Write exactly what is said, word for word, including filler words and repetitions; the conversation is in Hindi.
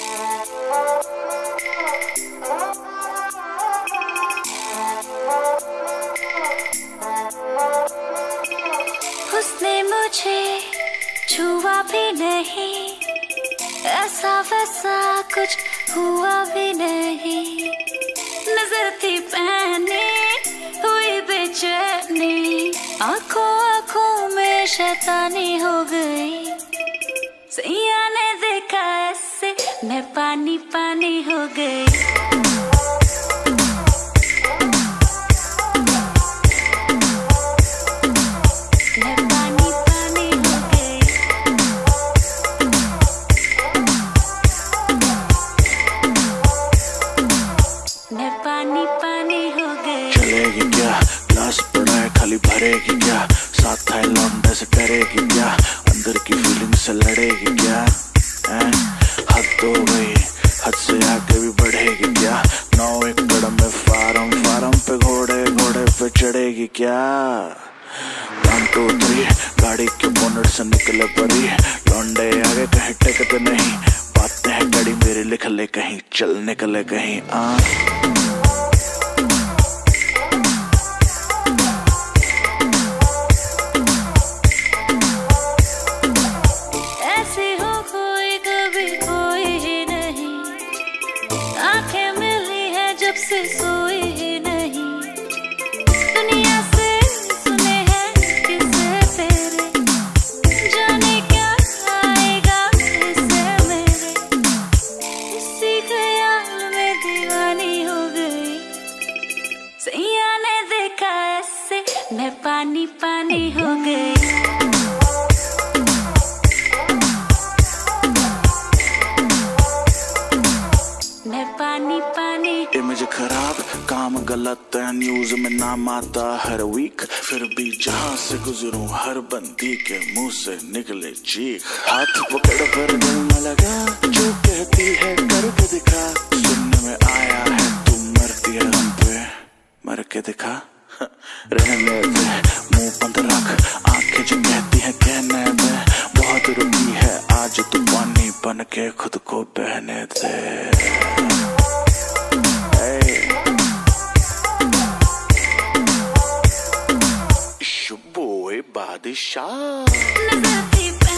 उसने मुझे छुआ भी नहीं, ऐसा वैसा कुछ हुआ भी नहीं। नजर थी पहने हुई बेचैनी, आंखों आंखों में शैतानी हो गई। सैया ने देखा ऐसे मैं पानी पानी हो गई। चलेगी क्या ग्लास पड़ा है खाली भरेगी क्या, साथ है लौंडे से डरेगी क्या, अंदर की फीलिंग से लड़ेगी क्या, हैं? हद हो गई हद से आगे भी बढ़ेगी क्या, नौ एकड़ में फार्म फार्म पे घोड़े घोड़े पे चढ़ेगी क्या। वन टू थ्री गाड़ी के बोनट से निकले परी, लौंडे आगे कहीं टेकते नहीं, बातें हैं गाड़ी मेरी लिख ले कहीं, चल निकले कहीं आ। आंखें मिली है जब से सोई ही नहीं, दुनिया से सुने हैं किस्से तेरे, जाने क्या आएगा इससे मेरे। इसी ख्याल में दीवानी हो गई, सैया ने देखा ऐसे मैं पानी पानी हो गई। पानी पानी इमेज खराब काम गलत है, न्यूज में नाम आता हर वीक, फिर भी जहां से गुजरूं हर बंदी के मुंह से निकले चीख। हाथ पकड़ पर दिल न लगा, जो कहती है करके दिखा, सुनने में आया है तू मरती है हम पे, मर के दिखा। रहने दे मुंह बंद रख, आंखें जो कहती है कहने दे, बहुत रुकी है आज तू पानी बन के खुद को बहने दे। Boy, body shot.